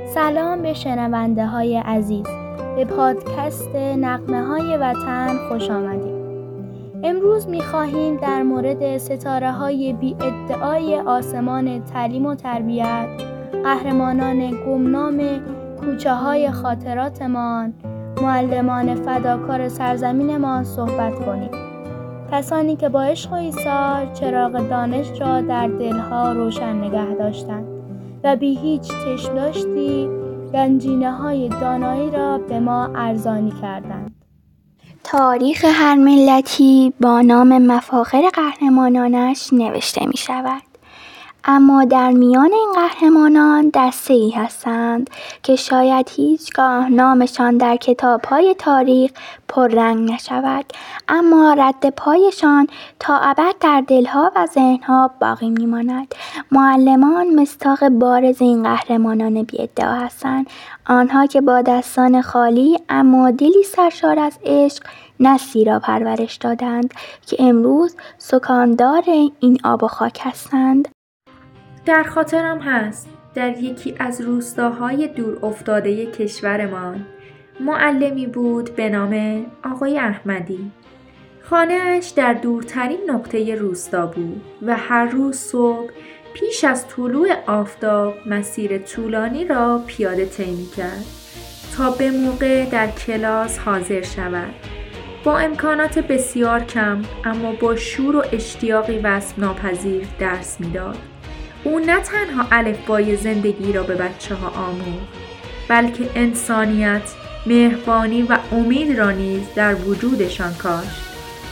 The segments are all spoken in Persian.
سلام به شنونده های عزیز، به پادکست نغمه های وطن خوش آمدید. امروز می‌خواهیم در مورد ستاره های بی ادعای آسمان تعلیم و تربیت، قهرمانان گمنام کوچه های خاطراتمان، معلمان فداکار سرزمینمان صحبت کنیم. کسانی که با عشق و ایثار چراغ دانش را در دلها روشن نگه داشتند و بی هیچ چشم داشتی گنجینه های دانایی را به ما ارزانی کردند. تاریخ هر ملتی با نام مفاخر قهرمانانش نوشته می شود. اما در میان این قهرمانان دسته‌ای هستند که شاید هیچگاه نامشان در کتاب‌های تاریخ پررنگ نشود، اما رد پایشان تا ابد در دلها و ذهنها باقی می‌ماند. معلمان مصداق بارز این قهرمانان بی‌ادعا هستند، آنها که با دستان خالی اما دلی سرشار از عشق نسلی را پرورش دادند که امروز سکاندار این آب و خاک هستند. در خاطرم هست در یکی از روستاهای دور افتاده کشورمان معلمی بود به نام آقای احمدی. خانه‌اش در دورترین نقطه روستا بود و هر روز صبح پیش از طلوع آفتاب مسیر طولانی را پیاده طی می‌کرد تا به موقع در کلاس حاضر شود. با امکانات بسیار کم اما با شور و اشتیاقی وصف ناپذیر درس می‌داد. او نه تنها الفبای زندگی را به بچه‌ها آموخت، بلکه انسانیت، مهربانی و امید را نیز در وجودشان کاشت.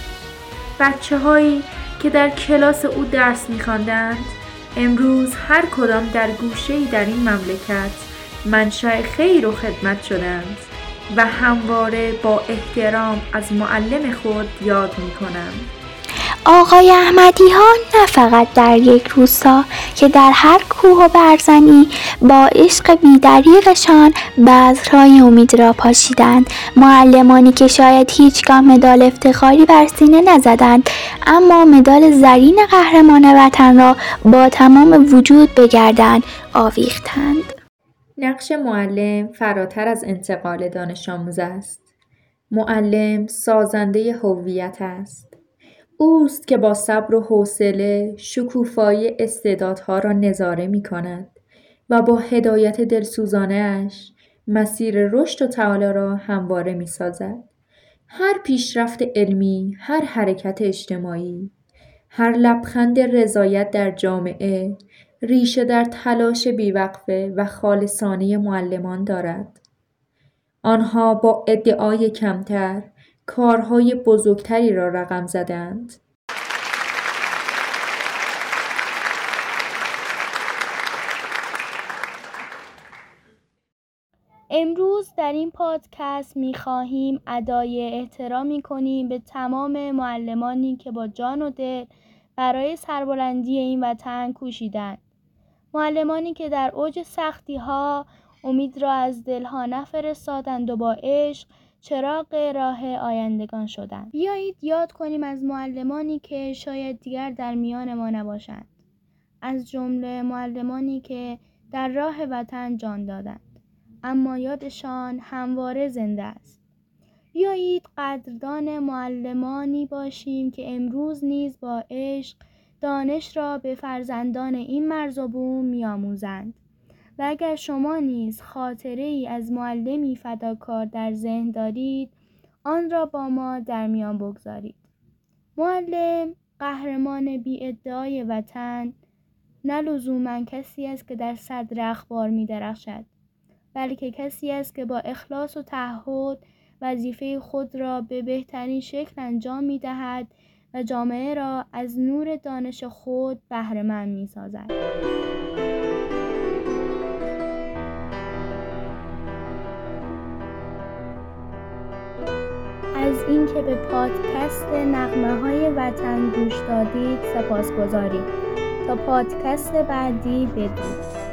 بچه‌هایی که در کلاس او درس می‌خواندند، امروز هر کدام در گوشه‌ای در این مملکت منشأ خیر و خدمت شدند و همواره با احترام از معلم خود یاد می‌کنند. آقای احمدی ها نه فقط در یک روستا که در هر کوه و برزنی با عشق بی‌دریغشان بذرهای امید را پاشیدند. معلمانی که شاید هیچگاه مدال افتخاری بر سینه نزدند، اما مدال زرین قهرمان وطن را با تمام وجود به گردن آویختند. نقش معلم فراتر از انتقال دانش آموز است. معلم سازنده هویت است. اوست که با صبر و حوصله شکوفایی استعدادها را نظاره می کند و با هدایت دلسوزانه‌اش مسیر رشد و تعالی را همواره می سازد. هر پیشرفت علمی، هر حرکت اجتماعی، هر لبخند رضایت در جامعه ریشه در تلاش بیوقفه و خالصانه معلمان دارد. آنها با ادعای کمتر کارهای بزرگتری را رقم زدند. امروز در این پادکست می‌خواهیم ادای احترامی کنیم به تمام معلمانی که با جان و دل برای سربلندی این وطن کوشیدند. معلمانی که در اوج سختی‌ها امید را از دلها نفرستادند و با عشق چراغ راه آیندگان شدند. بیایید یاد کنیم از معلمانی که شاید دیگر در میان ما نباشند، از جمله معلمانی که در راه وطن جان دادند اما یادشان همواره زنده است. بیایید قدردان معلمانی باشیم که امروز نیز با عشق دانش را به فرزندان این مرز و بوم می‌آموزند. و اگر شما نیز خاطره‌ای از معلمی فداکار در ذهن دارید، آن را با ما در میان بگذارید. معلم، قهرمان بی‌ادعای وطن، نه لزوماً کسی است که در صدر اخبار می‌درخشد، بلکه کسی است که با اخلاص و تعهد وظیفه خود را به بهترین شکل انجام می‌دهد و جامعه را از نور دانش خود بهره‌مند می‌سازد. از اینکه به پادکست نغمه‌های وطن گوش دادید سپاسگزاریم. تا پادکست بعدی بدرود.